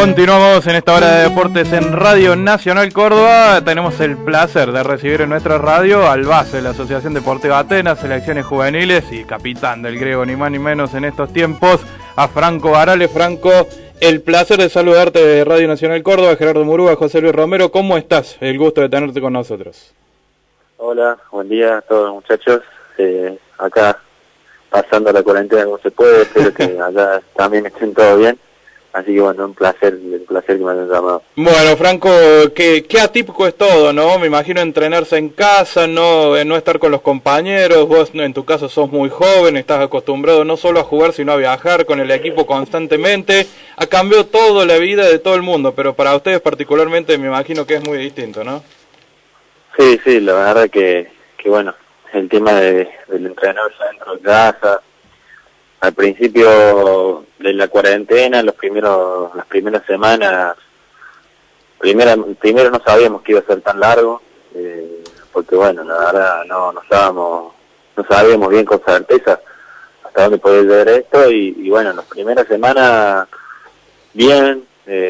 Continuamos en esta hora de deportes en Radio Nacional Córdoba. Tenemos el placer de recibir en nuestra radio al base de la Asociación Deportiva Atenas, selecciones juveniles y capitán del griego, ni más ni menos en estos tiempos, a Franco Barale. Franco, el placer de saludarte de Radio Nacional Córdoba. Gerardo Murúa, José Luis Romero, ¿cómo estás? El gusto de tenerte con nosotros. Hola, buen día a todos muchachos. Acá pasando la cuarentena como se puede, espero que allá también estén todo bien. Así que bueno, un placer que me hayan llamado. Bueno, Franco, qué atípico es todo, ¿no? Me imagino entrenarse en casa, no estar con los compañeros. Vos en tu caso sos muy joven, estás acostumbrado no solo a jugar sino a viajar con el equipo constantemente. Ha cambiado todo la vida de todo el mundo, pero para ustedes particularmente me imagino que es muy distinto, ¿no? Sí, la verdad que bueno, el tema del entrenarse dentro de casa. Al principio de la cuarentena, las primeras semanas, primero no sabíamos que iba a ser tan largo, porque bueno, la verdad no sabíamos bien con certeza hasta dónde podía llegar esto, y bueno, las primeras semanas bien,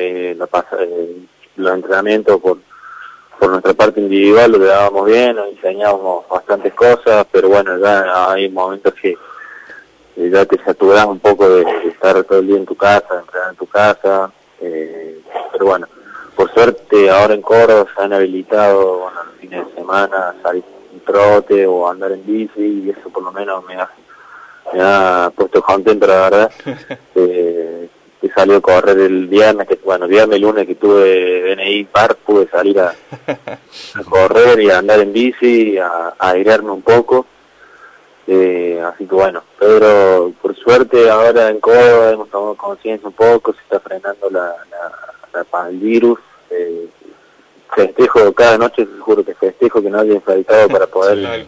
los entrenamientos por nuestra parte individual lo llevábamos bien, nos enseñábamos bastantes cosas, pero bueno, ya hay momentos que ya te saturas un poco de estar todo el día en tu casa, entrenar en tu casa, pero bueno, por suerte ahora en Córdoba se han habilitado, bueno, los fines de semana salir un trote o andar en bici, y eso por lo menos me ha puesto contento, la verdad. He salido a correr el viernes, viernes y lunes que tuve DNI par, pude salir a correr y a andar en bici, a airearme un poco. Así que bueno, pero por suerte ahora en Córdoba hemos tomado conciencia un poco, se está frenando el virus. Festejo cada noche, seguro que festejo que no haya infectado para poder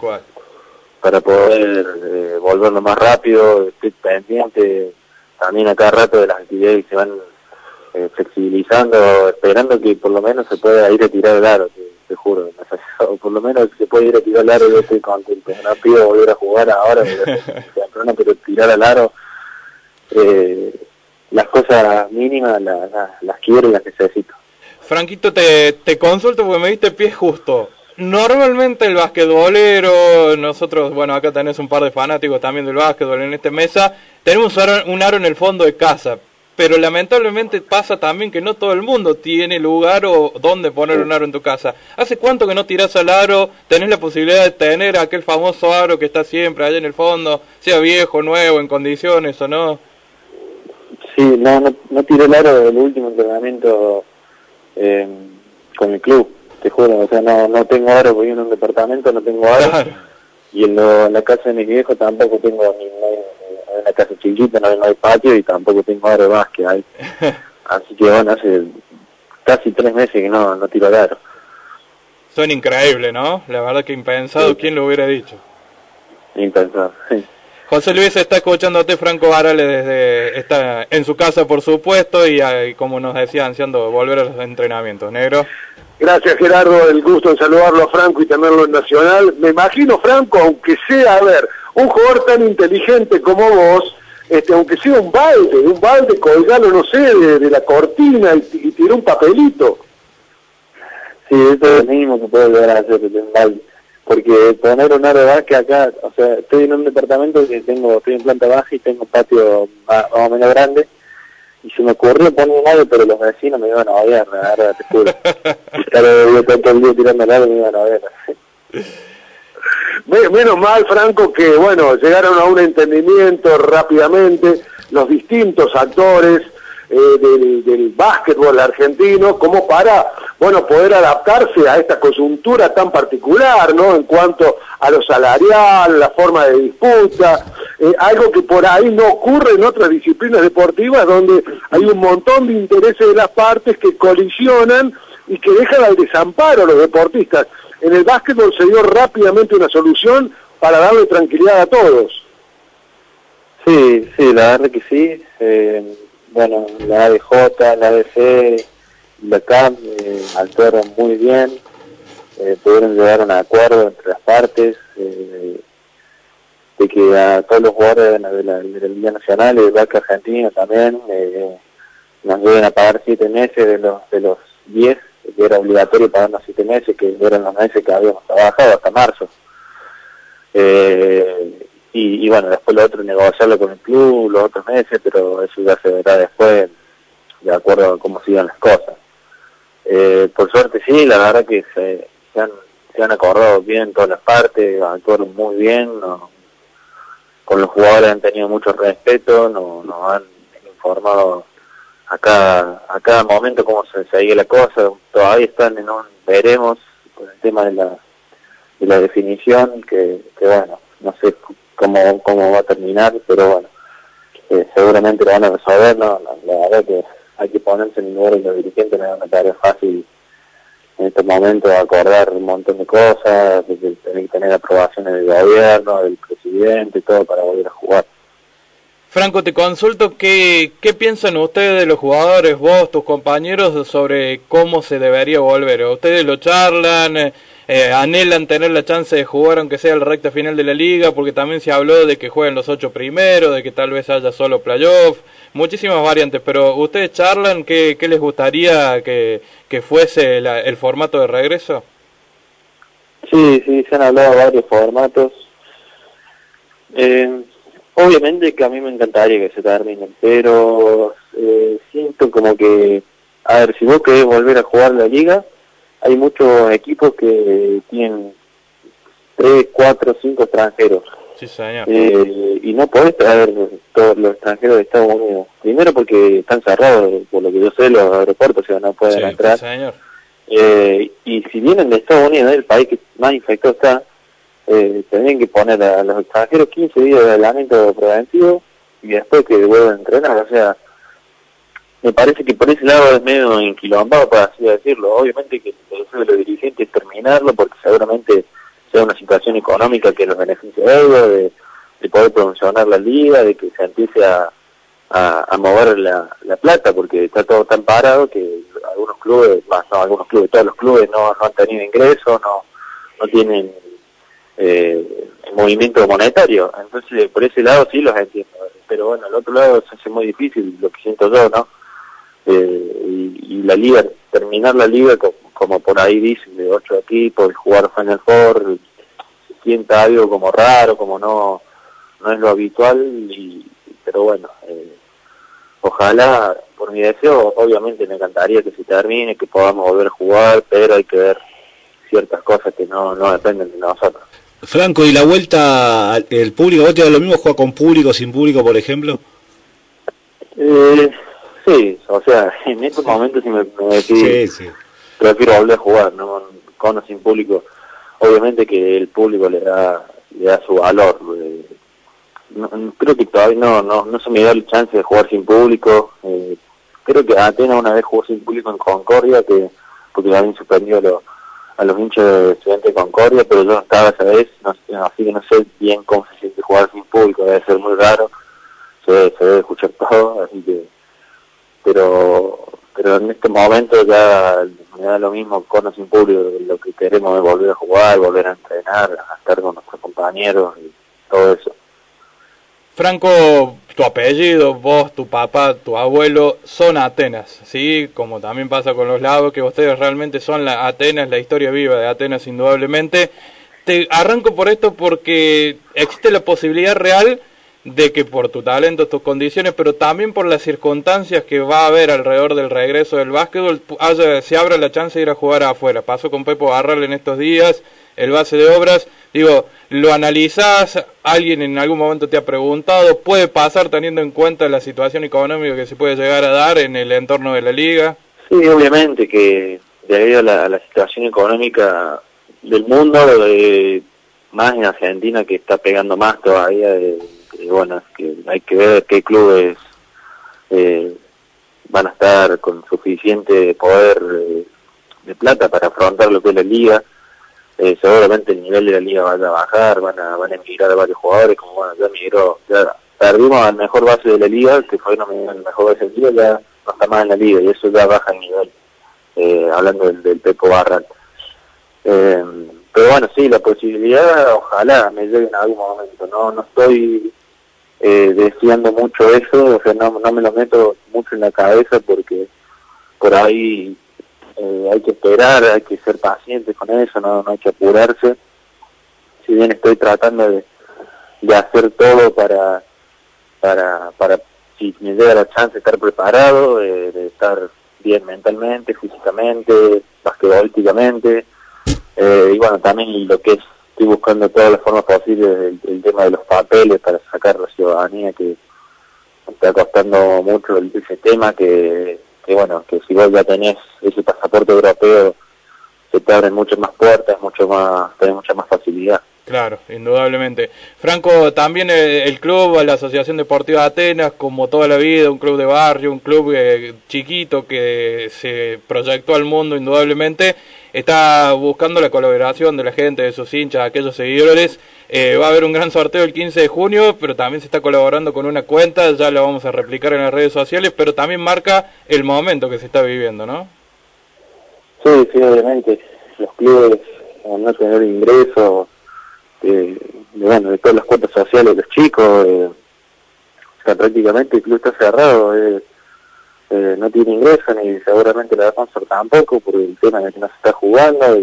volverlo más rápido. Estoy pendiente también a cada rato de las actividades que se van flexibilizando, esperando que por lo menos se pueda ir a tirar el aro, te juro, por lo menos se puede ir a tirar al aro. Yo estoy contento, no pido volver a jugar ahora, pero tirar al aro, las cosas mínimas las quiero y las necesito. Franquito, te consulto porque me diste pie justo. Normalmente el basquetbolero, nosotros, bueno, acá tenés un par de fanáticos también del básquetbol en esta mesa, tenemos un aro en el fondo de casa, pero lamentablemente pasa también que no todo el mundo tiene lugar o dónde poner un aro en tu casa. ¿Hace cuánto que no tirás al aro? ¿Tenés la posibilidad de tener aquel famoso aro que está siempre allá en el fondo, sea viejo, nuevo, en condiciones o no? Sí, no tiré el aro del último entrenamiento con el club, te juro, o sea, no tengo aro, porque en un departamento no tengo aro, claro. Y en la casa de mi viejo tampoco tengo en una casa chiquita, no hay patio, y tampoco tengo aro de básquet ahí. Así que bueno, hace casi 3 meses que no tiro el aro. Suena increíble, ¿no? La verdad que impensado, sí. ¿Quién lo hubiera dicho? Impensado, sí. José Luis está escuchándote, Franco Barale está en su casa, por supuesto, y como nos decía, ansiando volver a los entrenamientos. ¿Negro? Gracias, Gerardo, el gusto en saludarlo a Franco y tenerlo en Nacional. Me imagino, Franco, aunque sea, un jugador tan inteligente como vos, aunque sea un balde, colgarlo, no sé, de la cortina y tirar un papelito. Sí, eso es lo mínimo que puedo llegar a hacer, un balde. Porque poner un aro de básquet acá, o sea, estoy en un departamento que estoy en planta baja y tengo un patio más o menos grande, y se me ocurrió poner un aro, pero los vecinos me iban a odiar, la verdad, te juro. Estar todo el día tirando el aro me iban a odiar. Menos mal, Franco, que bueno, llegaron a un entendimiento rápidamente los distintos actores del básquetbol argentino, como para, bueno, poder adaptarse a esta coyuntura tan particular, ¿no? En cuanto a lo salarial, la forma de disputa, algo que por ahí no ocurre en otras disciplinas deportivas, donde hay un montón de intereses de las partes que colisionan y que dejan al desamparo a los deportistas. En el básquetbol se dio rápidamente una solución para darle tranquilidad a todos. Sí, la verdad que sí. Bueno, la ADJ, la ADC, la CAM actuaron muy bien, pudieron llegar a un acuerdo entre las partes, de que a todos los jugadores de la Liga Nacional y del básquet argentino también nos deben a pagar 7 meses de los 10, que era obligatorio pagarnos 7 meses, que eran los meses que habíamos trabajado hasta marzo. Y bueno, después lo otro, negociarlo con el club los otros meses, pero eso ya se verá después, de acuerdo a cómo sigan las cosas. Por suerte sí, la verdad que se han acordado bien todas las partes, actuaron muy bien, con los jugadores han tenido mucho respeto, nos han informado a cada momento cómo se sigue la cosa. Todavía están en un veremos con el tema de la definición, que bueno, no sé cómo va a terminar, pero bueno, seguramente lo van a resolver. No, la verdad que hay que ponerse en el lugar de los dirigentes, no es una tarea fácil en estos momentos acordar un montón de cosas, de tener que tener aprobaciones del gobierno, del presidente, todo para volver a jugar. Franco, te consulto, ¿qué piensan ustedes de los jugadores, vos, tus compañeros, sobre cómo se debería volver? ¿Ustedes lo charlan, anhelan tener la chance de jugar aunque sea la recta final de la liga? Porque también se habló de que jueguen los 8 primeros, de que tal vez haya solo playoff, muchísimas variantes, pero ¿ustedes charlan qué les gustaría que fuese el formato de regreso? Sí, se han hablado varios formatos. Obviamente que a mí me encantaría que se terminen, pero siento como que, a ver, si vos querés volver a jugar la liga, hay muchos equipos que tienen 3, 4, 5 extranjeros. Sí, señor. Y no podés traer todos los extranjeros de Estados Unidos. Primero porque están cerrados, por lo que yo sé, los aeropuertos, o sea, no pueden entrar. Sí, señor. Y si vienen de Estados Unidos, el país que más infectado está, tendrían que poner a los extranjeros 15 días de aislamiento preventivo y después que vuelvan a entrenar. O sea, me parece que por ese lado es medio enquilombado, para así decirlo. Obviamente que el deseo de los dirigentes es terminarlo, porque seguramente sea una situación económica que los beneficie a ellos, de poder promocionar la liga, de que se empiece a mover la plata, porque está todo tan parado que algunos clubes, todos los clubes no han tenido ingresos, no tienen movimiento monetario. Entonces por ese lado sí los entiendo, pero bueno, al otro lado se hace muy difícil, lo que siento yo, ¿no? Y la liga, terminar la liga como por ahí dicen, de 8 equipos, jugar Final Four, se sienta algo como raro, como no es lo habitual, pero bueno, ojalá, por mi deseo, obviamente me encantaría que se termine, que podamos volver a jugar, pero hay que ver ciertas cosas que no dependen de nosotros. Franco, ¿y la vuelta el público? ¿Vos te da lo mismo jugar con público, sin público, por ejemplo? Sí, o sea, en estos momentos si me decís, sí. Prefiero volver a jugar, ¿no? Con o sin público. Obviamente que el público le da su valor. Creo que todavía no se me da la chance de jugar sin público. Creo que Atenas una vez jugó sin público en Concordia, porque le habían suspendido a los hinchas de Estudiantes de Concordia, pero yo no estaba esa vez, así que no sé bien cómo se siente jugar sin público, debe ser muy raro, se debe escuchar todo, así que, pero en este momento ya me da lo mismo con o sin público. Lo que queremos es volver a jugar, volver a entrenar, a estar con nuestros compañeros y todo eso. Franco, tu apellido, vos, tu papá, tu abuelo, son Atenas, ¿sí? Como también pasa con los Lagos, que ustedes realmente son Atenas, la historia viva de Atenas, indudablemente. Te arranco por esto porque existe la posibilidad real de que por tu talento, tus condiciones, pero también por las circunstancias que va a haber alrededor del regreso del básquetbol, se abra la chance de ir a jugar afuera. Pasó con Pepo Barral en estos días, el base de Obras. Digo, ¿lo analizás? ¿Alguien en algún momento te ha preguntado? ¿Puede pasar teniendo en cuenta la situación económica que se puede llegar a dar en el entorno de la liga? Sí, obviamente que debido a la situación económica del mundo, más en Argentina, que está pegando más todavía, bueno, es que hay que ver qué clubes van a estar con suficiente poder de plata para afrontar lo que es la liga. Seguramente el nivel de la liga va a bajar, van a emigrar varios jugadores, como bueno, ya perdimos al mejor base de la liga, que fue el mejor base de la liga, ya no está más en la liga, y eso ya baja el nivel, hablando del Pepo Barral. Pero bueno, sí, la posibilidad, ojalá me llegue en algún momento, no estoy deseando mucho eso, o sea, no me lo meto mucho en la cabeza porque por ahí hay que esperar, hay que ser pacientes con eso, no hay que apurarse. Si bien estoy tratando de hacer todo para si me llega la chance de estar preparado, de estar bien mentalmente, físicamente, basquetbolísticamente, y bueno, también lo que es, estoy buscando todas las formas posibles el tema de los papeles para sacar la ciudadanía, que me está costando mucho ese tema, que bueno, que si vos ya tenés ese pasaporte europeo, se te abren muchas más puertas, tenés mucha más facilidad. Claro, indudablemente. Franco, también el club, la Asociación Deportiva Atenas, como toda la vida, un club de barrio, un club chiquito que se proyectó al mundo indudablemente, está buscando la colaboración de la gente, de sus hinchas, aquellos seguidores. Va a haber un gran sorteo el 15 de junio, pero también se está colaborando con una cuenta, ya la vamos a replicar en las redes sociales, pero también marca el momento que se está viviendo, ¿no? Sí, obviamente. Los clubes, al no tener ingresos, bueno, de todas las cuotas sociales de los chicos, o sea, prácticamente el club está cerrado, no tiene ingresos ni seguramente la sponsor tampoco por el tema de que no se está jugando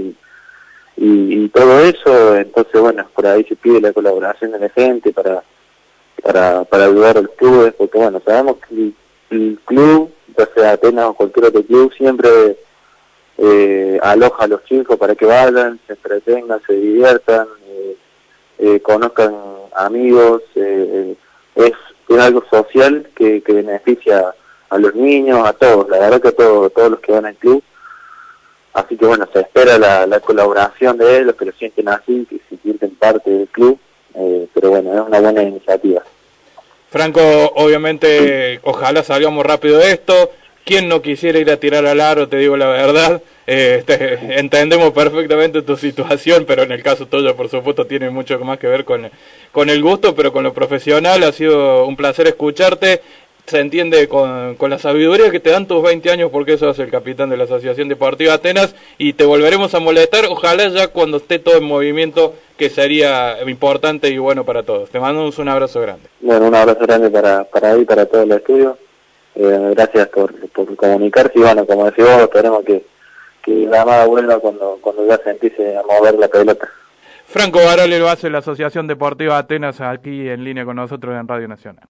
y todo eso. Entonces bueno, por ahí se pide la colaboración de la gente para ayudar a los clubes, porque bueno, sabemos que el club, ya sea Atenas o cualquier otro club, siempre aloja a los chicos para que vayan, se entretengan, se diviertan, conozcan amigos, es algo social que beneficia a los niños, a todos, la verdad que a todos los que van al club. Así que bueno, se espera la colaboración de ellos, que lo sienten así, que se sienten parte del club, pero bueno, es una buena iniciativa. Franco, obviamente, ojalá salgamos rápido de esto. ¿Quién no quisiera ir a tirar al aro? Te digo la verdad. Entendemos perfectamente tu situación, pero en el caso tuyo, por supuesto, tiene mucho más que ver con el gusto, pero con lo profesional. Ha sido un placer escucharte. Se entiende con la sabiduría que te dan tus 20 años, porque sos el capitán de la Asociación Deportiva Atenas, y te volveremos a molestar, ojalá ya cuando esté todo en movimiento, que sería importante y bueno para todos. Te mandamos un abrazo grande. Bueno, un abrazo grande para ahí, para todo el estudio. Gracias por comunicarse y bueno, como decís vos, esperemos que la amada vuelva cuando ya se empiece a mover la pelota. Franco Barale lo hace la Asociación Deportiva Atenas aquí en línea con nosotros en Radio Nacional.